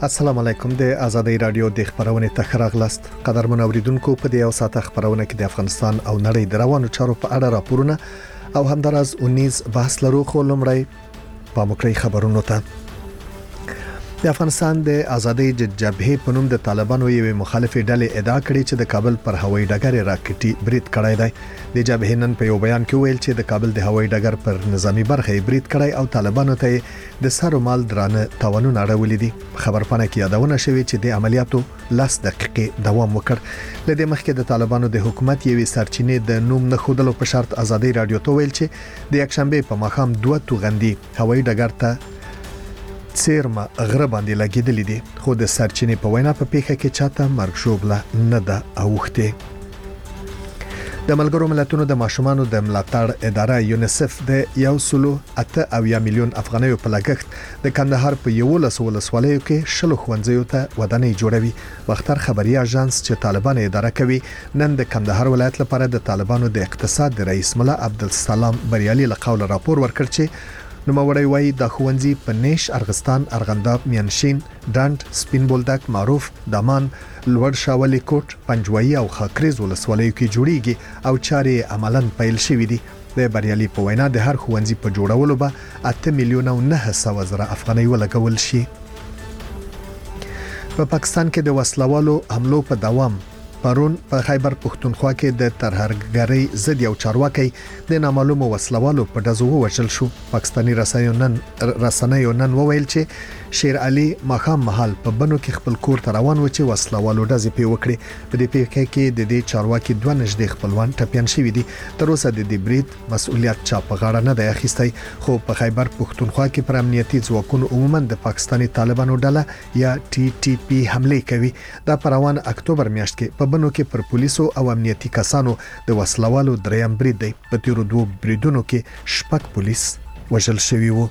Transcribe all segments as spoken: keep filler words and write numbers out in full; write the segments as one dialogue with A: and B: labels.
A: السلام علیکم د آزادۍ رادیو د خبرونې ته راغلاست. قدرمن اوریدونکو په دې او ساعت خبرونه کې د افغانستان او نړۍ د روانو چارو په اړه راپورونه او همداراز اونیز بحث لرو. خو لمړی په مکرې خبرونو ته د افغانستان د آزادۍ جبهې په نوم د طالبانو یوې مخالفې ډلې ادعا کړې چې د کابل پر هوایي ډګر راکټي برید کړی دی. د جبهې نن په یو بیان کې ویل چې د کابل د هوایي ډګر پر نظامی برخه برید کړی او طالبانو ته د سر مال درانه تاوانونه اړولې دي. خبرپاڼه کې یادونه شوې چې د عملیاتو لاس دقیقې دوام وکړ. لدې مخکې د طالبانو د حکومت یوې سرچینې د نوم نه خودلو په شرط آزادۍ رادیو ته ویل چې د یکشنبه په ماښام دوه توغندي هوایي ډګر ته سیرما غره باندې لګیدلې دي، خو د سرچینې په وینا په پیښه کې چاته مرګ ژوبله نه ده اوخته. د ملګرو ملتونو د ماشومانو د ملاتړ اداره یونیسف د یو سلو اته اویا میلیون افغانیو په لګښت د کندهار په یولس ولسوالیو کې شلو ښوونځیو ته ودانۍ جوړوي. وختر خبري اژانس چې طالبان اداره کوي نن د کندهار ولایت لپاره د طالبانو د اقتصاد د رئیس ملا عبدالسلام بریالي له قول راپور ورکړ چې نو موري وای د خوندزي په نیش ارغستان ارغنداب میانشین ډاند سپین بولدک معروف دامان لوړ شاولي کوټ پنجوي او خاکریز ولسوالیو کې جوړیږي او چارې عملاً پیل شوې دي. د بریالي په وینا د هر خوندزي په جوړولو به اته میلیون او نه سوه زره افغانۍ ولګول شي. په پاکستان کې د وسلوالو حملو په دوام پرون په خیبر پښتونخوا کې د ترهګرۍ ضد یو چارواکي د نامعلومو وسلوالو په دزو وژل شو. پاکستاني رسنیو نن رسنیو نن وویل چې شیر علي ماخام محل په بنو کې خپل کور ته روان و چې وسلوالو دزې پی وکړي. په دې پیښه کې د دې چارواکي دوه نږدې خپلوان ټپيان شوي دي. تر اوسه د دې برید مسؤلیت چا په غاړه نه دی اخیستی، خو په خیبر پښتونخوا کې پر امنیتي ځواکونو عموما د پاکستاني طالبانو ډله یا ټي ټي پی حمله کوي. دا په روان اکتوبر میاشت کې په بنو کې پر پولیسو او امنیتي کسانو د وسلوالو دریم برید دی. په تیرو دوه بریدونو کې شپږ پولیس وژل شوي وو.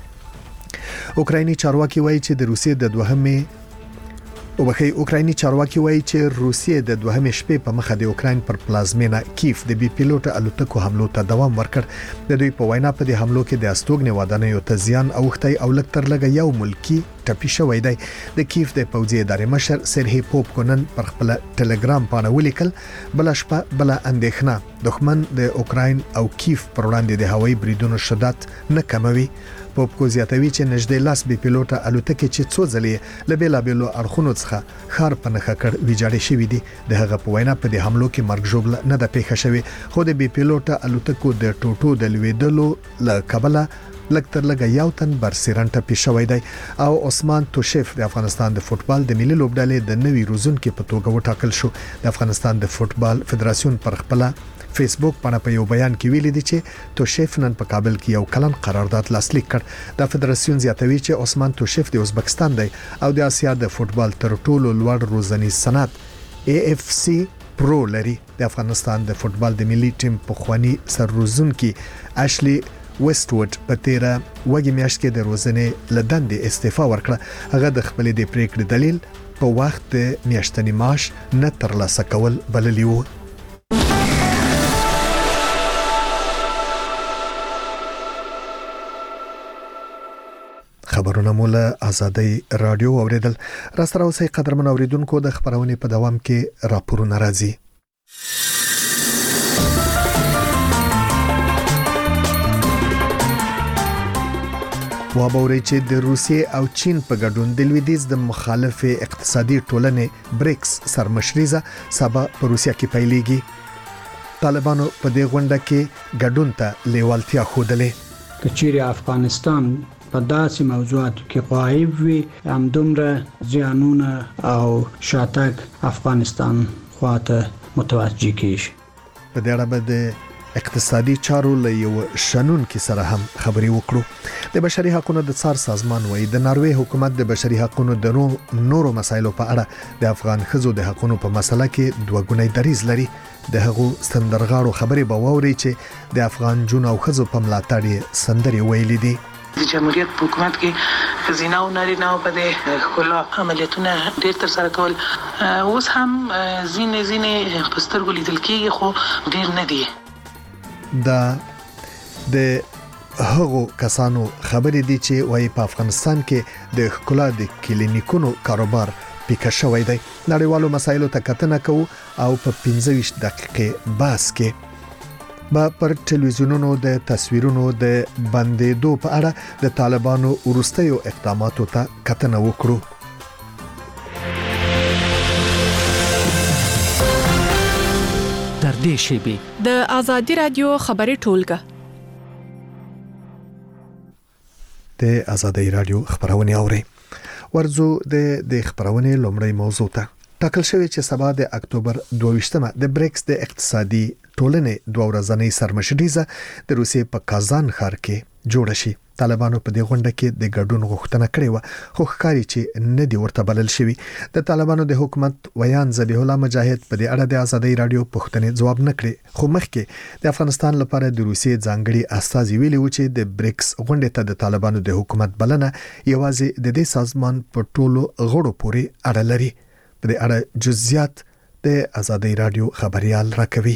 A: اوکرایني چارواکي وایي چې د روسیې د دوهمې او بخي اوکرایني چارواکي وایي چې روسیې د دوهمې شپې په مخه د اوکراین پر پلازمینه کیف د بي پیلوټ الوتکو حملو ته دوام ورکړ. د دوی په وینا په دې حملو کې د استوګنې ودانیو ته زیان اوختی او لکتر لګ یو ملکی ټپي شوی دی. د کیف د پوځي ادارې مشر سرهی پوپکونن پر خپل ټلګرام باندې ولیکل بل شپه بل اندېښنه دښمن د اوکراین او کیف پر وړاندې د هوایي بریدونو شدت نه کموي. پوپکو زیاتوي چې نږدې لاس بي پیلوټ الوتکې چې څو ځلې لبیلا بیلو اړخونو څخه خار په نخښه کړ ویجاړې شوې دي. د هغه په وینا په دې حملو کې مرګ ژوبله نه د پیښه شوی، خو د بي پیلوټ الوتکو د ټوټو د لویدلو ل کابل لکتر لګ یو تن برسیرن ټپي شوی دی. او عثمان توشیف د افغانستان د فوتبال د ملي لوبډلې د نوي روزونکو په توګه وټاکل شو. د افغانستان د فوتبال فدراسیون پر خپل فیسبوک باندې په یو بیان کې ویلي دي چې توشیف نن په کابل کې یو کلن قرارداد لاسلیک کړ. د فدراسیون زیاتوي چې عثمان توشیف د ازبکستان دی او د اسیا د فوتبال تر ټولو لوړ روزنی صنعت اے اف سی پرو لري. د افغانستان د فوتبال د ملي ټیم په خواني سرروزونکي اشلی ویسټوډ په تیره وګي میاشت کې د روزنې لدندې استعفا ورکړه. هغه د خپل د پریکړې دلیل په وخت د میاشتنی معاش نه ترلاسه کول بللی وو. خبرونه مولا آزادۍ رادیو اوریدل. راستره اوسئ قدرمن اوریدونکو، د خبرونې په دوام کې راپورونه راځي. وابوري چې د روسیې او چین په ګډون د لویدیز د مخالف اقتصادي ټولنې بریکس سرمشريزه سبا په روسیا کې پیلېږي. طالبانو په دې غونډه کې ګډون ته لیوالتیا خوده.
B: کچيري افغانستان په داسې موضوعاتو کې غایب وي هم دومره زیانونه او شاتګ افغانستان خواته متوجه کیږي.
A: په دې اړه به اقتصادي چارو له یو شنون کې سره هم خبري وکړو. د بشري حقوقو د څار سازمان وایي د ناروې حکومت د بشري حقوقو د نورو مسایلو په اړه د افغان خزو د حقوقو په مسله کې دوه ګونی دریز لري. د هغو سندرغاړو خبري به ووري چې د افغان جون او خزو په ملاتړ سندري ویلي دي.
C: د جمهوریت په حکومت کې زینا او نارینه په دې خلا عملیاتونه ډېر تر سره کول اوس هم زینې زینې په سترګو لیدل کېږي، خو ډېر نه دي.
A: دا د هغو کسانو خبرې دي چې وايي په افغانستان کې د ښکلا د کلینیکونو کاروبار پیکه شوی دی. نړیوالو مسایلو ته کتنه کوو او په پنځه ویشت دقیقې بحث کې با پر ټلویزیونونو د تصویرونو د بندېدو په اړه د طالبانو وروستیو اقداماتو ته کتنه وکړو.
D: در دې شیبې
E: د آزادي رادیو خبري ټولګه
A: د آزادي رادیو خبرونه اوري. ورزو د د خبرونه لومړی موضوع ته ټاکل شوی چې سبا د اکتوبر دوه ویشتمه د بریکس د اقتصادي ټولنې دوه ورځنۍ سرمشریزه د روسیې په کازان ښار کې جوړ شي. طالبانو په دې غونډه کې د ګډون غوښتنه کړې و، خو ښکاري چې نه دی ورته بلل شوی. د طالبانو د حکومت ویان ذبیح الله مجاهد په دې اړه د آزادي رادیو پوښتنې جواب نه کړي، خو مخکې د افغانستان لپاره د روسیې ځانګړي استازي ویلي و چې د بریکس غونډې ته د طالبانو د حکومت بلنه یوازې د دې سازمان په ټولو غړو پورې اړه لري. په دې اړه جزئیات د آزادي رادیو خبريال راکوي.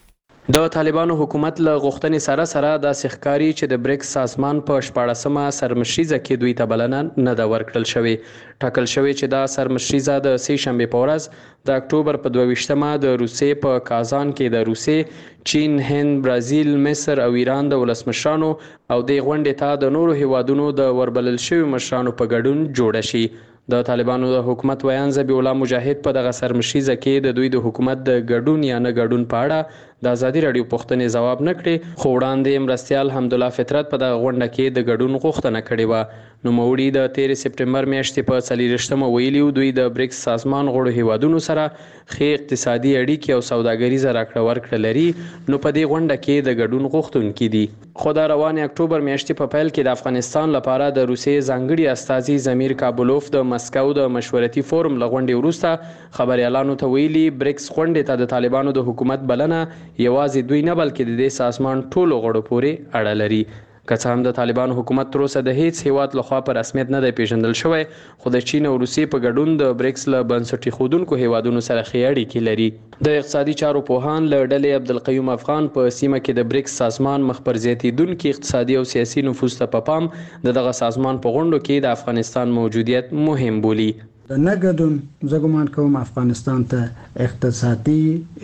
F: د طالبانو حکومت له غوښتنې سره سره د سخکاری چې د بریکس سازمان په شپاړسمه سرمشریزه کې دوی ته بلنه نه دا ورکړل شوی. ټاکل شوی چې دا سرمشریزه د سه شنبه په ورځ د اکتوبر په دوه ویشتمه د روسیې په کازان کې د روسیې، چین، هند، برازیل، مصر او ایران د ولسمشرانو او د غونډې ته د نورو هیوادونو د وربلل شوی مشرانو په ګډون جوړ شي. د طالبانو د حکومت ویان ذبیح الله مجاهد په دغه سرمشریزه کې د دوی د حکومت د ګډون یا نه ګډون په اړه د آزادي رادیو پوښتنې جواب نه کړي، خو وړاندې مرستیال حمدالله فطرت په دغه غونډه کې د ګډون غوښتنه کړې و. نو موړي د تیر سپټمبر میاشتې په څلورشتمه ویلي دوی د بریکس سازمان غړو هیوادونو سره ښې اقتصادي اړیکې او سوداګریزه راکړه ورکړه لري، نو په دې غونډه کې د ګډون غوښتونکي دي. خو د روان اکتوبر میاشتې په پیل کې د افغانستان لپاره د روسیې ځانګړي استازي زمیر کابلوف د مسکو د مشورتي فورم لغونډې وروسته خبريالانو ته ویلي بریکس غونډې ته د طالبانو د حکومت بلنه یوازې دوی نه بلکې د دې سازمان ټولو غړو پورې اړه لري. که څه هم د طالبانو حکومت تر اوسه د هیڅ هیواد لخوا په رسمیت نه دی پیژندل شوی، خو د چین او روسیې په ګډون د بریکس له بنسټي خودونکو هیوادونو سره ښې اړیکې لري. د اقتصادي چارو پوهان له ډلې عبدالقیوم افغان په سیمه کې د بریکس سازمان مخ پر زیاتیدونکي اقتصادي او سیاسي نفوذ ته په پام د دغه سازمان په غونډو کې د افغانستان موجودیت مهم بولي.
B: د نګدون زه ګمان کوم افغانستان ته اقتصادي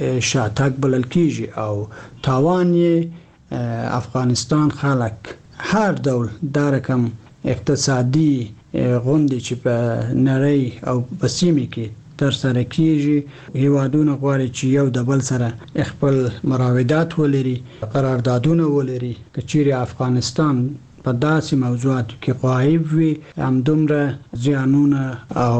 B: شاتګ بلل کیږي او تاوان یې افغانستان خلک هر ډول د رقم اقتصادي غونډې چې په نړۍ او په سیمه کې تر سره کیږي، هیوادونه غواړي چې یو د بل سره خپل مراودات ولري، قراردادونه ولري. کچېرې افغانستان په داسې موضوعاتو کې غایب وي، همدومره زیانونه او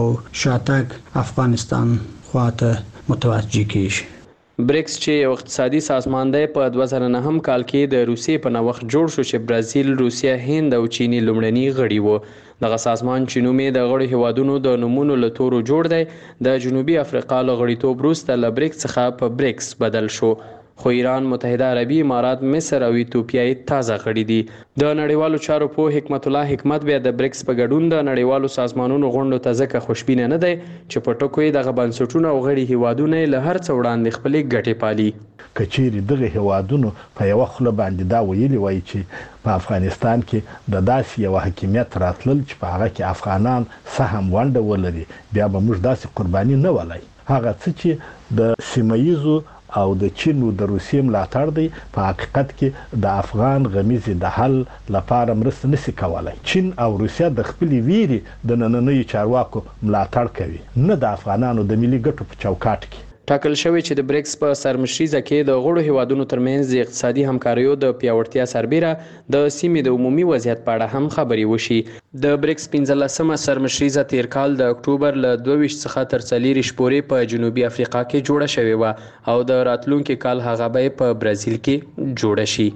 B: شاتګ افغانستان خواته متوجه کیږي.
F: بریکس چې یو اقتصادي سازمان دی په دوه زره نهم کال کې د روسیې په نوښت جوړ شو چې برازیل، روسیه، هند او چینی لومړني غړي وو. دغه سازمان چې نوم یې د غړو هیوادونو د نومونو له تورو جوړ دی، د جنوبي افریقا له غړیتوب وروسته له بریکس څخه په بریکس بدل شو. خو ایران، متحده عربي امارات، مصر او ایتوپیا تازه غړي دي. د نړیوالو چارو په حکمت الله حکمت بیا د بریکس په ګډون د نړیوالو سازمانونو غونډو ته ځکه خوشبینه نه دی چې په ټکو یې دغه بنسټونه او غړي هیوادونه له هر څه وړاندې خپلې ګټې پالي.
G: کچېرې دغه هیوادونو په یو خوله باندې دا ویلي وای چې په افغانستان کې د داسې یو حکومت راتلل چې په هغه کې افغانان سهم ونډه ولري، بیا به موږ داسې قرباني نه ولای. هغه څه چې د سیمایي او د چین او د روسیې ملاتړ دی په حقیقت کې د افغان غمیزې د حل لپاره مرسته نشي کولای. چین او روسیه د خپل ویري د نننوي چارواکو ملاتړ کوي، نه د افغانانو د ملي ګټو په چوکاټ کې.
F: ټاکل شوی چې د بریکس په سرمشریزه کې د غړو هیوادونو ترمنځ د اقتصادي همکاریو د پیاوړتیا سربیره د سیمې د عمومي وضعیت په اړه هم خبرې وشي. د بریکس پنځلسمه سرمشریزه تیر کال د اکتوبر له دوه ویشت څخه تر څلوېښت پورې په جنوبي افریقا کې جوړه شوې وه او د راتلونکي کال هغه به په برازیل کې جوړه شي.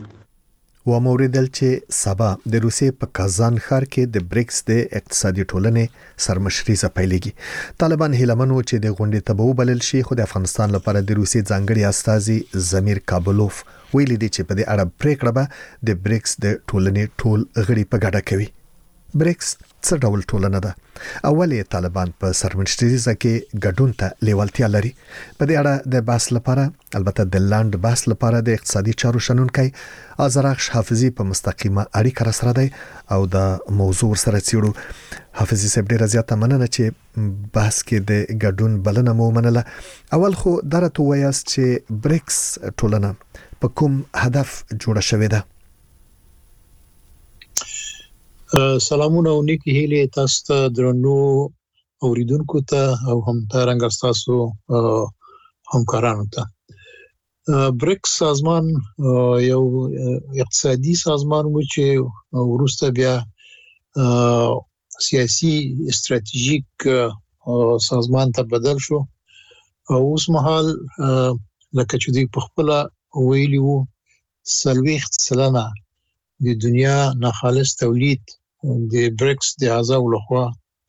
A: و موریدل چې سبا د روسیې په کازان ښار کې د بریکس د اقتصادي ټولنې سرمشریزه پیلېږي. طالبان هیلمنو چې د غونډې ته به وبلل شي، خو د افغانستان لپاره د روسیې ځانګړي استازي زمیر کابلوف ویلي دي چې په دې اړه پریکړه به د بریکس د ټولنې ټول غړي په ګډه کوي. بریکس څه ډول ټولنه ده؟ اولې طالبان په سرمنشریزه کې ګډون ته لیوالتیا لري. په دې اړه د بحث لپاره البته د لاند بحث لپاره د اقتصادي چارو شنونکي آذرخش حافظي په مستقیمه اړیکه را سره دی او د موضوع سره چیرو. حافظي صاحب ډیره زیاته مننه چې بحث کې د ګډون بلنه مو منله. اول خو درته وایاست چې بریکس ټولنه په کوم هدف جوړه شوې ده؟
H: سلامونه او نیکی هیله تاسو ته درنو اوریدونکو ته او هم ترنګ تاسو همکارانو ته. بریکس سازمان یو اقتصادي سازمان و چې وروسته بیا سیاسي استراتیژیک سازمان ته بدل شو او اوس مهال لکه چې دوی په خپل ویلي وو سلويخت سلنه د دنیا ناخالص تولید د بریکس د اعضاء لخوا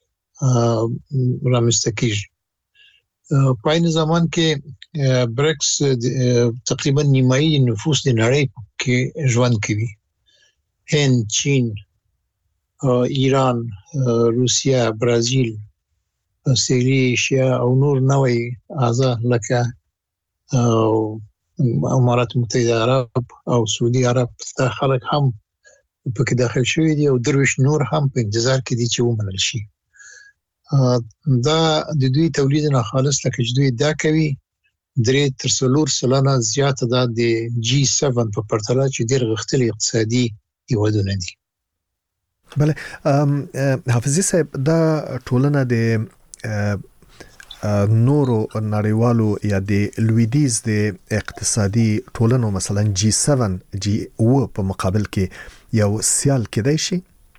H: رامنځته کیږي. په عین زمان کې بریکس تقریبا نیمایي نفوس د نړۍ کې ژوند کوي. هند، چین، ایران، روسیا، برازیل، سویلي ایشیا او نور نوې اعضاء لکه امارات متحده عرب او سعودي عرب ته خلک هم پکې داخل شوی دي او درویش نور هم په انتظار کې دي چې ومنل شي. دا د دوی تولید نه خالص لکه چې دوی دا کوي درې تر څلور سلنه زیاته ده د جی سبعه په پرتله چې ډېر غښتلي اقتصادي هیوادونه دي.
A: بله حافظي صاحب دا ټولنه د نورو نړیوالو یا د لویدیز د اقتصادي ټولنو مثلا جی سبعه جی او په مقابل کې یو سیال کېدای شي؟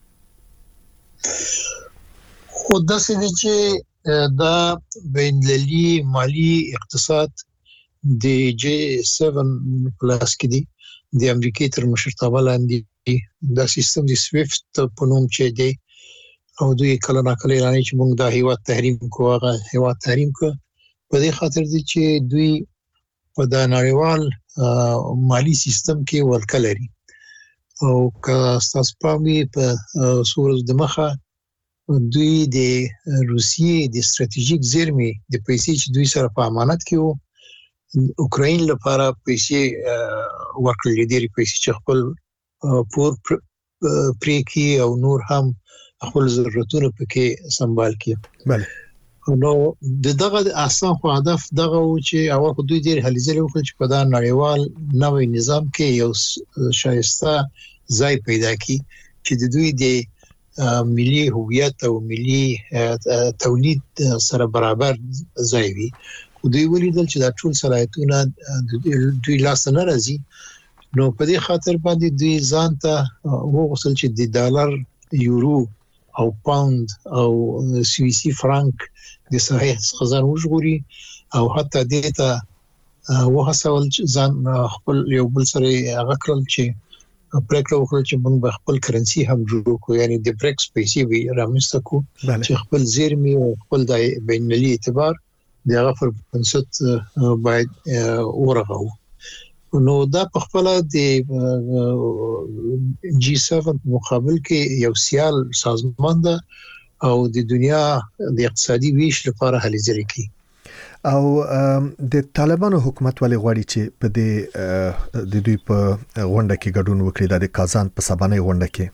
H: خو داسې دی چې دا بین‌المللي مالی اقتصاد د جی سبعه پلاس کې دی د امریکای تر مشرتابه لاندې دا سیستم د سویفت په نوم چې دی او دوی کله ناکله اعلان چې موږ دا هیواد تحریم کوو هغه هیواد تحریم کوو په دې خاطر دي چې دوی په د نړیوال مالی سیستم کې ورکه لري او که تاسو پامي په سورز د مخه دوی د روسیې د استراتیژیک زیرمې د پیسې چې دوی سره په امانت کې وو اوکراین لپاره پیسې ورکړل دي پیسې چې خپل پور پرې کې او نور هم خپل ضرورتونه پکې سنبال کړي.
A: بله
H: نو د دغه اساس خو هدف دغه و چې اول خو دوی ډېر هلې ځلې وکړي چې په دا نړیوال نوې نظام کې یو شایسته ځای پیدا کړي چې د دوی د ملي هویت او ملي تولید سره برابر ځای وي. دوی ولیدل چې دا ټول صلاحیتونه دوی لاس نه راځي نو په دې خاطر باندې دوی ځان ته وغوښتل چې د ډالر، یورو او پاوند او سویسي فرانک د صحیح خزان وژغوري او حتی دې ته وهڅول ځان خپل یو بل سره هغه کړل چې پریکړه وکړه چې موږ به خپل کرنسي هم جوړ کړو یعنی د بریکس پیسې به رامنځته کړو چې خپل زیرمې او خپل د بین‌المللي اعتبار دغه پر بنسټ باید ورغو. نو دا په خپل د جی سبعه مقابل کې یو سیال سازمان ده او د دنیا د اقتصادي ویش لپاره هلې ځلې کوي.
A: او د طالبانو حکومت ولې غواړي چې په دې د دوی په غونډه کې ګډون وکړي د کازان په سبانه غونډه کې؟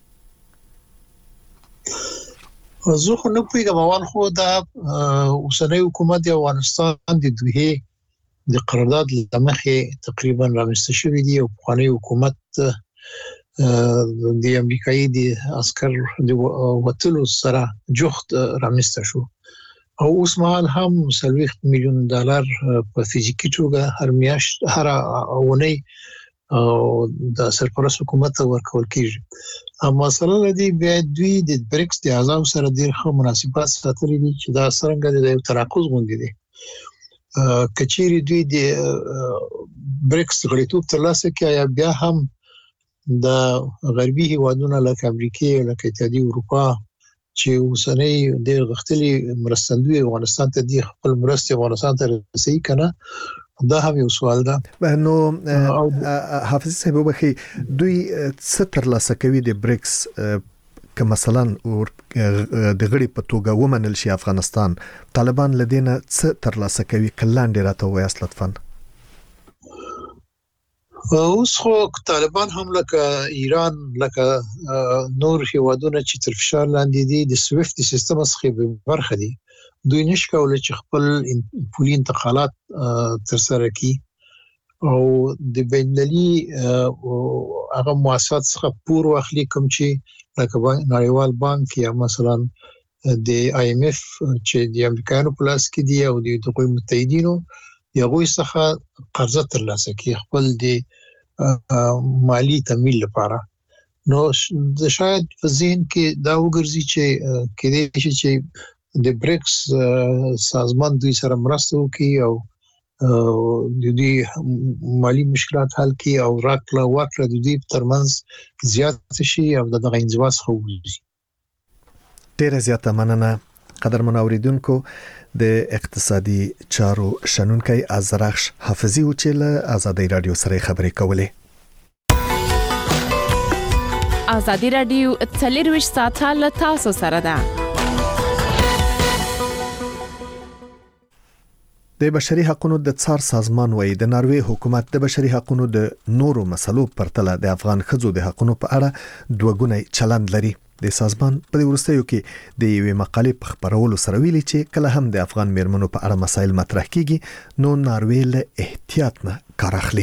H: زه خو نه پوهیږم اول خو دا اوسنۍ حکومت د افغانستان د دوی د قرارداد لمخې تقریبا رامنځته شوی دی او پخوانی حکومت د امریکایي د عسكر د وټلو سره جوخت رامنځته شو او اوس مهال هم سلويخت میلیون ډالر په فزیکی توګه هر میاشت هر اونۍ او د سرپرست حکومت ورکول کیږي. اما مثلا د دوی د بریکس د اعضاء سره ډیر ښه مناسبات ساتلي دي چې دا څنګه د تراکوز غونډې دي کچېری دوی د بریکس غړیتوب ترلاسه کړي یا بیا هم د غربي هیوادونو لکه امریکا لکه اتحادیه اروپا چې اوسنۍ د غختلي مرستندوی افغانستان ته د خپل مرستې افغانستان ته رسېږي کنه دا هم یو سوال ده.
A: نو حافظ صاحب وبخي دوی څه ترلاسه کوي د بریکس که مثلا د غړي په توګه ومنل شي افغانستان، طالبان لدينا څه ترلاسه کوي؟ کلاندې راته وایاست لطفا.
H: اوس خو طالبان هم لکه ایران لکه نور هیوادونه چې تر فشار لاندې دي د سویفت سیستم څخه به برخه دي، دوی نشي کولای چې خپل پولي انتقالات تر سره کړي او د بینالمللي هغه مؤسسات څخه پور واخلي کوم چې لکه نړیوال بانک یا مثلا د آی ایم اف چې د امریکایانو په لاس کې دی او د دوی متحدینو یغوی څخه قرضه ترلاسه کړي خپل د مالی تمویل لپاره. نو د شاید په ذهن کې دا وګرځي چې کېدای شي چې د بریکس سازمان دوی سره مرسته وکړي او د دې مالی مشکلات حل کړي او راکړه ورکړه د دې ترمنځ زیات شي او دغه انزوا څخه وځي.
A: ډیره زیاته مننه قدرمن اوریدونکو. د اقتصادي چارو شنونکي ازرخش حافظي او چې له آزادۍ رادیو سره خبرې کولې.
E: آزادۍ رادیو څلرویش ساعته له تاسو سره ده.
A: د بشري حقوقو د څار سازمان وایي د ناروې حکومت د بشري حقوقو د نورو مسلو پرتله د افغان ښځو د حقوقو په اړه دوه چلند لري. د سازمان په وروستیو کې د یوې مقالې په خبرولو سره ویلي چې کله هم د افغان میرمنو په اړه مسایل مطرح کیږي نو ناروې له احتیاط نه کار اخلي.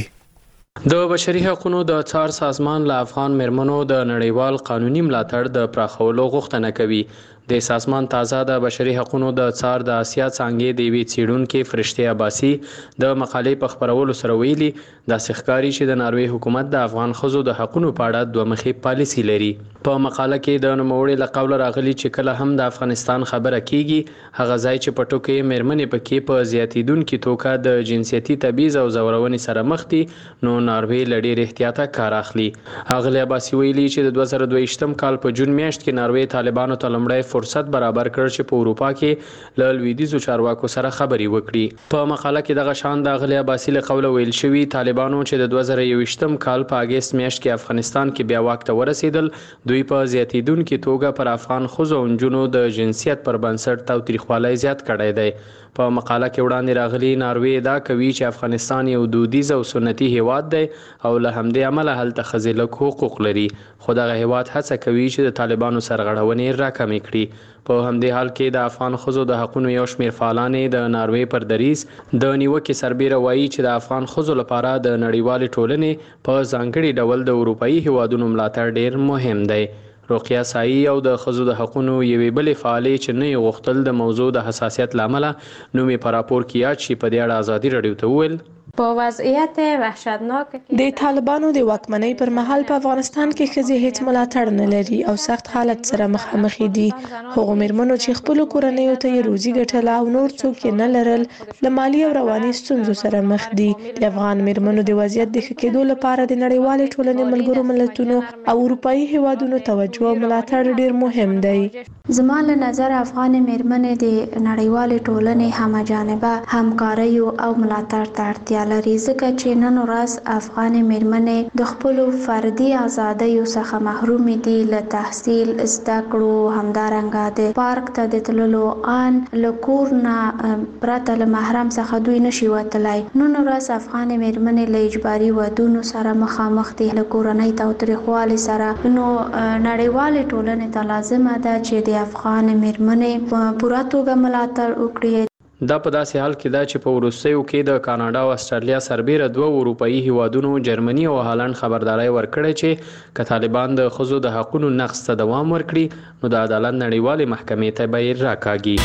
F: د بشري حقوقو د څار سازمان له افغان میرمنو د نړیوال قانوني ملاتړ د پراخولو غوښتنه کوي. د سازمان تازه د بشري حقوقو د څار د آسیا څنګه د وی چیرونکو فرشته عباسي د مقالې په خبرولو سره ویلي د سخکاری چې د ناروې حکومت د افغان خزو د حقوقو په اړه دوه مخې پالیسی لري. په مقاله کې د نوموړي له قوله راغلي چې کله هم د افغانستان خبره کیږي هغه ځای چې په ټوکې میرمنې پکې په زیاتیدونکو توګه د جنسيتي تبعیض او زورونې سره مخ دي نو ناروې لړې احتیاطه کار اخلي. هغه عباسي ویلي چې د دوه زره دوه ویشتم کال په جون میاشت کې ناروې طالبانو ته لمړی فرصت برابر کړ چې په اروپا کې له لویدیزو چارواکو سره خبري وکړي. په مقاله کې دغه شان د غلي عباسي له قوله ویل شوی طالبانو چې د دوه زره یو ویشتم کال په اگست میاشت کې افغانستان کې بیا واک ته ورسېدل دوی په زیاتیدونکو توګه پر افغان خزو او جنونو د جنسیت پر بنسټ تاوتریخوالي زیات کړی دی. په مقاله کې وړاندې راغلي ناروې دا کوي چې افغانستان یو دودیز او سنتي هیواد دی او له همدې عمله هلته خزیلک حقوق لري خو دغه هیواد هڅه کوي چې د طالبانو سرغړونې راکمې کړي. په همدې حال کې د افغان خزو د حقوقو یو شمېر فعالان د ناروې پر دریس د نیوکې سربېره وایي چې د افغان خزو لپاره د نړیوال ټولنې په ځانګړي ډول د اروپאי هیوادونو ملاتړ ډېر مهم دی. روقیه سایی او د خزو د حقوقو یوې بلې فعالې چې نه غوښتل د موضوع د حساسیت لامل نومي پر راپور کې یاد شي په دې اړه آزادۍ رادیو ته وویل
I: په وضعیت وحشتناک
J: د طالبانو د واکمنۍ پر مهال په افغانستان کې ښځې هیڅ ملاتړ نه لري او سخت حالت سره مخامخ دي. هغو میرمنو چې خپل کورنیو ته روزي ګټله او نور څوک نه لرل له مالی او رواني ستونزو سره مخ دي. د افغان میرمنو د وضعیت د ښه کېدو لپاره د نړیوالې ټولنې ملګرو ملتونو او اروپאי هیوادونو توجه او ملاتړ ډیر مهم دی.
I: زما له نظر افغان میرمنې د نړیوالې ټولنې همجانبه همکاري او ملاتړ ته اړتیا لري ځکه چې نن ورځ افغان میرمنې د خپل فردي ازادۍ څخه محروم دي. له تحصیل زده کړو همدارنګه د پارک ته د تللو ان له کور نه پرته له محرم څخه دوی نشي وتلای. نن ورځ افغان میرمنې له اجباري ودونو سره مخامخ دي له کورنۍ تاوتریخوالي سره. نو نړیوال ټولنې ته لازمه ده چې د افغان میرمنې په پوره توګه ملاتړ وکړي.
F: دا په داسې حال کې دا چې په وروستیو کې د کاناډا او استرالیا سربېره دوه اروپאי هیوادونو جرمني او هالند خبرداري ورکړې چې که طالبان د خزو د حقوقو نقض ته دوام ورکړي نو د عدالت نړیوالې محکمې ته به راکاږي.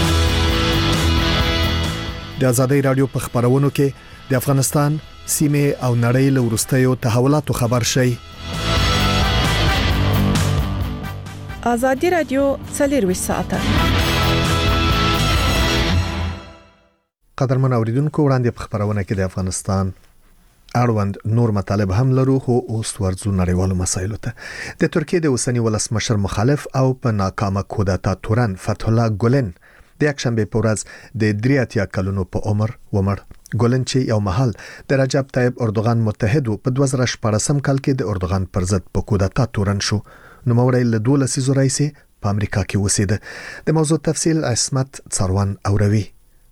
A: د آزادۍ رادیو په خبرونو کې د افغانستان سیمه او نړۍ له وروستیو تحولاتو خبر شي.
E: آزادۍ رادیو څلرویش ساعته.
A: قدرمن اوریدونکو وړاندې په خبرونه کې د افغانستان اړوند نور مطالب هم لرو خو اوس ورځو نړیوالو مسایلو ته. د ترکیه د اوسنی ولسمشر مخالف او په ناکامه کودتا تورن فتح الله ګولن د یکشنبه په ورځ د درې اتیا کلونو په عمر ومړ. ګولن چې یو مهال د رجب طیب اردوغان متحد په دوه زره شپږم کال کې د اردوغان پر ضد په کودتا تورن شو نوموړی له دوه لسیزو راهیسې په امریکا کې اوسېده. د موضوع تفصیل عصمت څروان اوروي.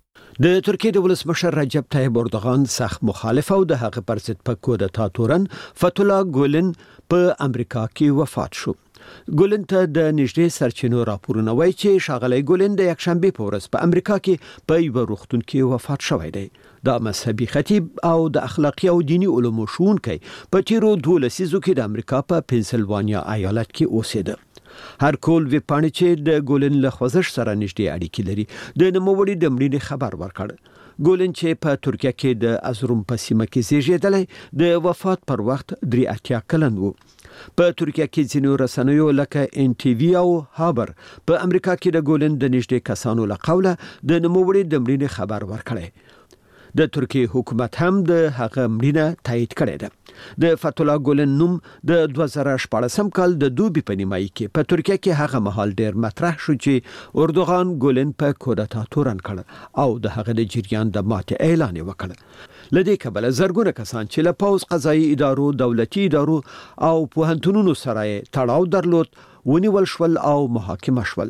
K: د ترکیې د ولسمشر رجب طیب اردوغان سخت مخالف او د هغه پر ضد په کودتا تورن فتح الله ګولن په امریکا کې وفات شو. ګولن ته د نږدې سرچینو راپورونه وایي چې ښاغلی ګولن د یکشنبې په ورځ په امریکا کې په یوه روغتون کې وفات شوی دی. دا مذهبي خطیب او د اخلاقي او دینی علومو ښوونکی په تیرو دوه لسیزو کې د امریکا په پنسلوانیا ایالت کې اوسېده. هر کول ویپاڼې چې د ګولن له خوځښت سره نږدې اړیکې لري د نوموړي د مړینې خبر ورکړ. ګولن چې په ترکیه کې د ازروم په سیمه کې زیږېدلی د وفات پر وخت درې اتیا کلن و. په ترکیه کې ځینو رسنیو لکه ان ټي وي او هابر په امریکا کې د ګولن د نږدې کسانو له قوله د نوموړي د مړینې خبر ورکړی. د ترکیه حکومت هم د هغه مړینه تایید کړې ده. د فتح الله ګولن نوم د دوه زره شپاړسم کال د دوبي په نیمایي کې په ترکیه کې هغه مهال ډیر مطرح شو چې اردوغان ګولن په کودتا تورن کړ او د هغه د جریان د ماتې اعلان وکړ. لدې کبله زرګونه کسان چې له پوز قضایي ادارو، دولتي ادارو او پوهنتونونو سره تړاو درلود ونیول شول او محاکمه شول.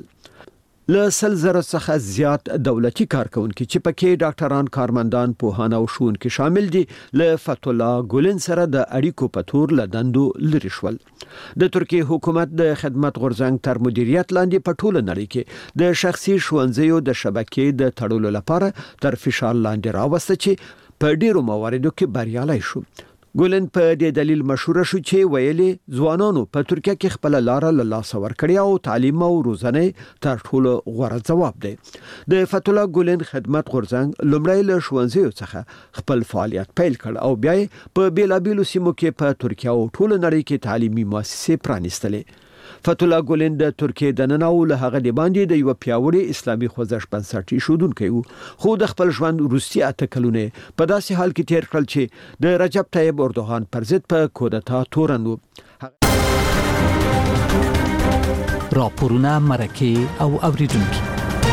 K: له سل زره څخه زیات دولتي کارکونکي چې پکې ډاکټران، کارمندان، پوهان او ښوونکي شامل دي له فتح الله ګولن سره د اړیکو په تور له دندو لرې شول. د ترکیه حکومت د خدمت غورځنګ تر مدیریت لاندې په ټوله نړۍ کې د شخصي ښوونځیو د شبکې د تړلو لپاره تر فشار لاندې راوسته چې په ډیرو مواردو کې بریالي شو. ګولن په دې دلیل مشهور شو چې ویلي ځوانانو په ترکیه کې خپل لار له لاسه ورکړی او تعلیم او روزنه تر ټولو غوره ځواب دی. د فتح الله ګولن خدمت غورځنګ لومړی له ښوونځیو څخه خپل فعالیت پیل کړ او بیا په بیلابیلو سیمو کې په ترکیه او ټوله نړۍ کې تعلیمي مؤسسې پرانیستلې. فتح الله ګولن د ترکیې د نن او له هغه د باندې د یو پیاوړي اسلامي خوځښت بنسټ ایښودونکی و، خو د خپل ژوند وروستي اته کلونه په داسې حال کې تیر کړل چې د رجب طیب اردوغان پر ضد په کودتا تورن و.
D: راپورونه، مرکې او اوریدونکي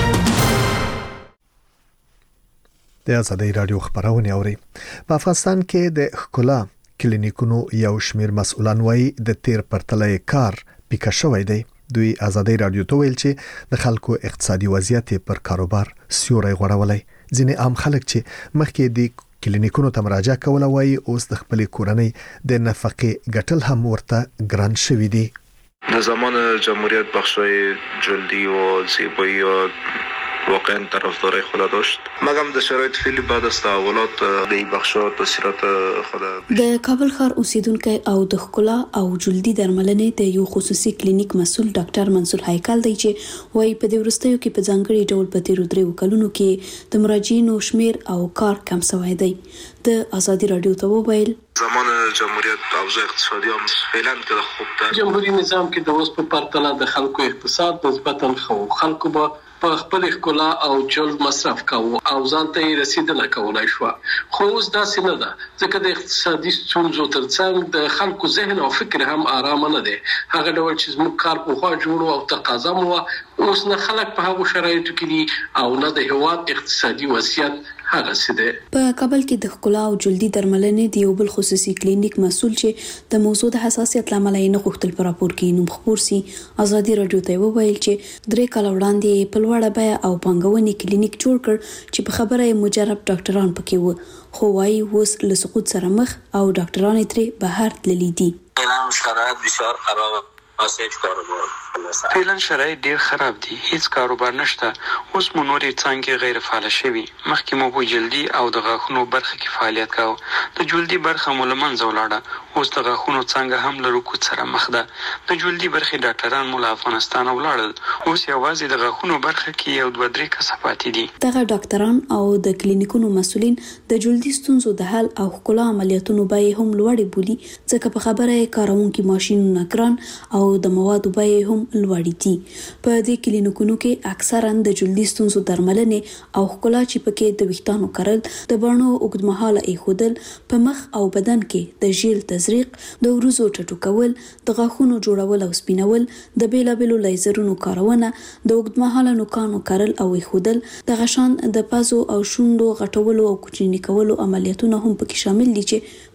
A: د ازادۍ رادیو خبرونه اوري. په افغانستان کې د ښکلا کلینیکونو یو شمیر مسؤلان وایي د تیر پرتلې کار پیکه شوی دی. دوی ازادۍ رادیو ته ویل چې د خلکو اقتصادي وضعیت پر کاروبار سیوري غوړولای. ځینې عام خلک چې مخکې د کلینیکونو ته مراجعه کوله وایي اوس د خپل کورنۍ د نفقې ګټل هم ورته ګران شوی دی.
L: در زمان جمهوریت بخشای جلدی و زیبایی و واقعا طرفدارای خود داشت. مګم د شرایط فعلی بعد از تحولات د بخشات تاثیرات خود
M: د کابل ښار اوسیدونکو او د ښکلا او جلدی درملنې د یو خصوصي کلینیک مسول ډاکټر منصور هیکل دی چې وایي په دې ورستیو کې په ځانګړي ډول په تیرو درې کلونو کې د مراجعینو شمیر او کار کم شوی دی. د ازادي رادیو ته وویل
L: زمان جمهوریت اوضاع اقتصادي هم فعلا که خوب تر
N: جمهوری نظام کې د اوس په پرتله د خلکو اقتصاد نسبتا خو خلکو به په خپل ښکلا او جلد مصرف کاوه او ځان ته یې رسیدنه کولای شو. خو اوس داسې نه ده ځکه د اقتصادي ستونزو ترڅنګ د خلکو ذهن او فکر هم آرام نه دی. هغه ډول چې زموږ کار په خوا جوړو او تقاضا مو اوس نه خلک په هغو شرایطو کې دي او نه د هیواد اقتصادي وضعیت هغه سده.
M: په کابل کې د ښکلا او جلدی درملنې د یو بل خصوصي کلینیک مسول چې د موضوع د حساسیت لامل یې نه غوښتل پر راپور کې نوم خبر سي. ازادي رادیو ته وویل چې درې کال وړاندې په لوړه بیه او پنګونې کلینیک جوړ کړ چې په خبره یې مجرب ډاکټران پکې وو، خو وايي اوس له سقوط سره مخ او ډاکټران ترې بهر تللي دي.
O: اعلان شرایط بسیار خراب اساس کاروبار
F: فعلا شرایط ډیر خراب دي، هیڅ کاروبار نشته. اوس مو نورې څانګې غیر فعال شوي. مخکې مو په جلدی او د غاښونو برخه کې فعالیت کاوه، د جلدی برخه مو له منځه ولاړه. اوس د غاښونو څانګه هم له رکود سره مخ ده. د جلدی برخې ډاکټران مو له افغانستان ولاړل، اوس یوازې د غاښونو برخه کې یو دوه درې کسه پاتې دي.
M: دغه ډاکټران او د کلینیکونو مسؤلین د جلدی ستونزو د حل او ښکلا عملیاتونو بیې هم لوړې بولي، ځکه په خبره یې کارونکي ماشینونه ګران او د موادو بیې هم لوړې دي. په دې کلینیکونو کې اکثرا د جلدی ستونزو درملنې او ښکلا چې پکې د ویښتانو کرل، د بڼو اوږدمهاله ایښودل، په مخ او بدن کې د ژیل تزریق، د وروځو ټټو کول، د غاښونو جوړول او سپینول، د بیلابیلو لیزرونو کارونه، د اوږدمهاله نوکانو کرل او ایښودل، د غشان د پازو او شونډو غټولو او کوچني کولو عملیاتونه هم پکې شامل دي چې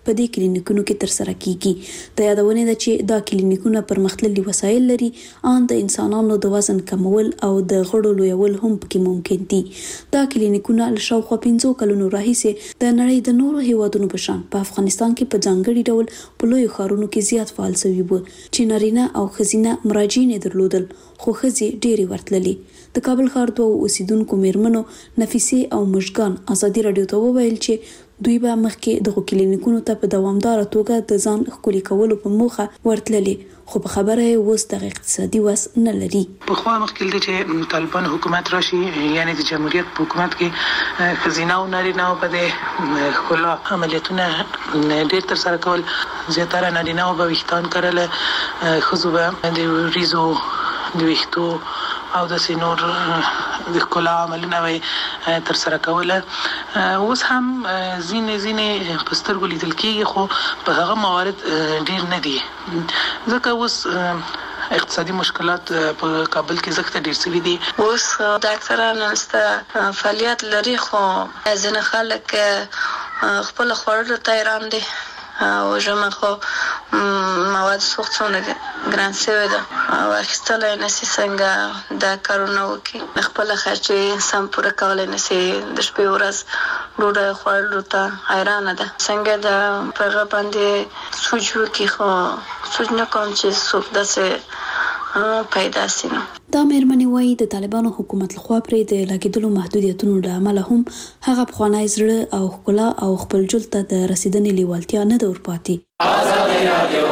M: په دې کلینیکونو کې تر سره کیږي د یادونه ده چې دا کلینیکونه پرمختللي وسایل لري ان د انسانانو د وزن کمول او د غړو لویول هم پکې ممکن دي دا کلینیکونه له شاوخوا پنځه کلونو راهیسې د نړۍ د نورو هیوادونو په شان په افغانستان کې په ځانګړي ډول په لوی ښارونو کې زیات فعال شوي وو چې نارینه او ښځینه مراجعین درلودل خو ښځې ډېرې ورتللې د کابل ښار دوه اوسیدونکو میرمنو نفیسه او مشګان ازادي رادیو ته وویل چې دوی به مخکې دغه کلینیکونو ته په دوامداره توګه د ځان ښکلي کولو په موخه ورتللې خو په خبره یې اوس د اقتصادي وس نه لري
C: په خوا مخکې د چې طالبان حکومت راشي یعنی د جمهوریت په حکومت کې ښځینه او نارینه په دې ښکلا عملیاتونه ډېر تر سره کول زیاتره نارینه به ویښتان کړل ښځو به د وریځو د ویښتو او د سینور د ښکلا عملونه وي تر سره کوله اوس هم ځینې ځینې په سترګو لیدل کېږي خو په هغه موارد ډېر نه دي ځکه اوس اقتصادي مشکلات په کابل کې زښت ډېر سوي دي
P: اوس ډاکټران نشته فعالیت لري خو ځینې خلک خپل خوړلو ته حیران دي او ژمه خو مواد سوخت څونه ګران شوی ده او اخیستلی نشي څنګه دا کارونه وکړي خپله خرچې سم پوره کولی نشي د شپې ورځ ډوډۍ خوړلو ته حیرانه ده څنګه د په هغه باندې سوچ وکړي خو سوچ نه کوم چې څوک داسې پیدا شي نو
M: دا مېرمنې وایي د طالبانو حکومت لخوا پرې د لګېدلو محدودیتونو له امله هم هغه پخوانی زړه او ښکلا او خپل ژوند ته د رسیدنې لیوالتیا نه ده ورپاتې
A: ازادي رادیو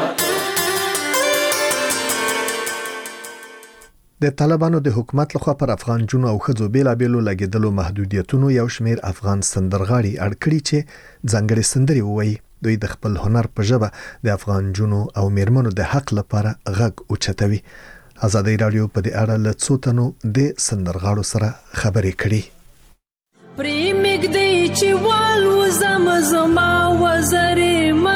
A: د طالبانو د حکومت لخوا پر افغان جنو او خځو بیلابېلو لګېدلو محدودیتونو یو شمېر افغان سندرغاړي اړ کړي چې ځانګړي سندرې ووایي دوی د خپل هنر په ژبه د افغان جنو او میرمنو د حق لپاره غږ اوچتوي ازادي رادیو په دې اړه له څو تنو د سندرغاړو سره خبرې کړي
Q: پریمګ دی چې والو زم زما وزرې ما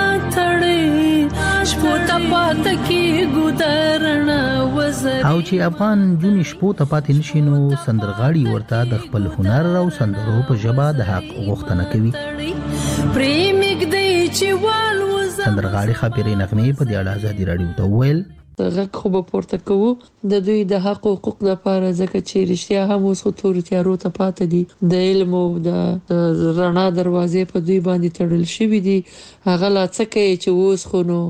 Q: تړې شپو ته پات کې ګودرنا وزرې
R: او چې افغان جون شپو ته پات نشینو سندرغاړي ورته د خپل هنر او سندرو په ژبه د حق غوښتنه کوي
Q: پریمګ دی چې والو
R: سندرغاړي خبرې نغمې په دې اړه ازادي رادیو ته ویل
S: غږ خو به پورته کوو د دوی د حق او حقوق لپاره ځکه چې رښتیا هم اوس خو تور تیارو ته پاتې دي د علم او د رڼا دروازې په دوی باندې تړل شوې دي هغه لا څه کوي چې اوس خو نو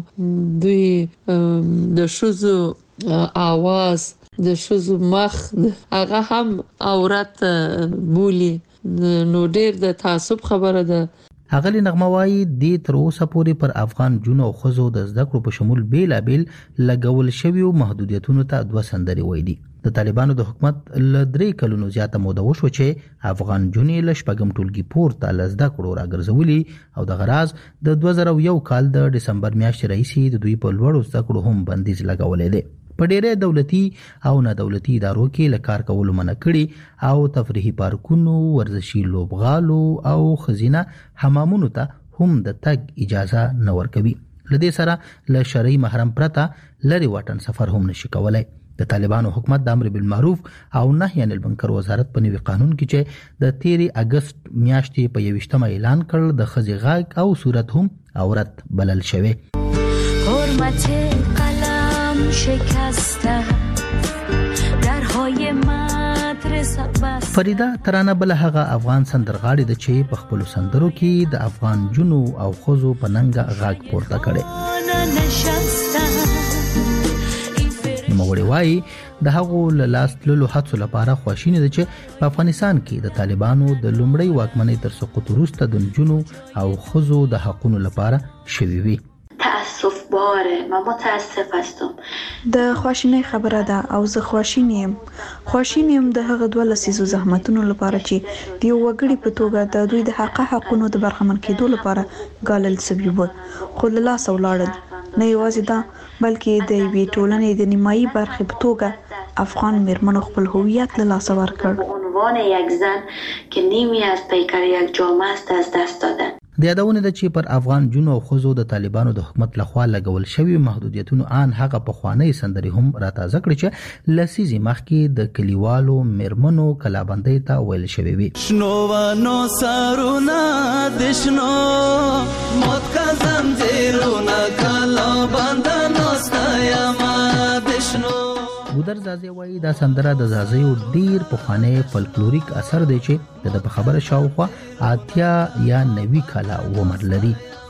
S: دوی د ښځو اواز د ښځو مخ هغه هم عورت بولي نو ډېر د تعصب خبره ده
R: اغلی نغمه وایي د تر اوسه پورې پر افغان جون او خزو د زده کړو په شمول بیلابیل لګول شوی او محدودیتونو ته دوه سندرې وایي دي د طالبانو د حکومت ل درې کلونو زیاته موده وشو چې افغان جونې ل شپږم ټولګي پورته ل زده کړو راګرځولي او د غراز د دوه زره یو کال د دسمبر میاشتې راهیسې د دوی په لوړو زده کړو هم بندیز لګولې دي په ډېرې دولتي او نه دولتي ادارو کې لکار کول منع کړي او تفریحي پارکونو ورزشي لوبغالو او خزینه حمامونو ته هم د تګ اجازه نه ورکوي لدې سره له شرعي محرم پرته لري واټن سفر هم نشي کولای د طالبانو حکومت د امر بالمعروف او نهي عن المنکر وزارت په نوي قانون کې چې د تیرې اگست میاشتې په یوشتمه اعلان کړ د خزي غاګ او صورت هم عورت بلل شوی
Q: حرمت قلم شکسته درهای مدرسه بس
R: فریدا ترانه بل هغه افغان سندرغاړي د چې په خپل سندرو کې د افغان جنو او خزو په ننګ غاګ پورته کړي نوموړي وایي د هغو له لاس تللو هڅو لپاره خواشیني ده چې په افغانستان کې د طالبانو د لومړۍ واکمنۍ تر سقوط وروسته د نجونو او خزو د حقونو لپاره شوي وي
I: تاسف باره من متاسف هستم
J: د خواشینۍ خبره ده او زه خواشین یم خواشین یم د هغه دوه لسیزو زحمتونو لپاره چې د یو وګړي په توګه د دوی د حق حقونو د برخمن کېدو لپاره ګالل شوي وو خو له لاسه ولاړل نه یوازې دا بلکې د یوې ټولنې د نیمایي برخې په توګه افغان میرمنو خپل هویت له لاسه ورکړ
I: عنوان یک زن که نیمی از پیکر یک جامعه است از دست دادن
R: د یادونه ده چې پر افغان جنو او خزو د طالبانو د حکومت لخوا لګول شوی محدودیتونو آن هغه په خوانی سندري هم راتازه کړی چې لسیزي مخکې د کلیوالو میرمنو کلابندۍ ته ویل شوی وي
Q: شنو و نو سرونا دشنو موت کا
R: ګودر زازي وایي دا سندره د زازیو ډیر پخوانی فلکلوریک اثر دی چې د په خبره شاوخوا اتیا یا نوي کاله عمر لري.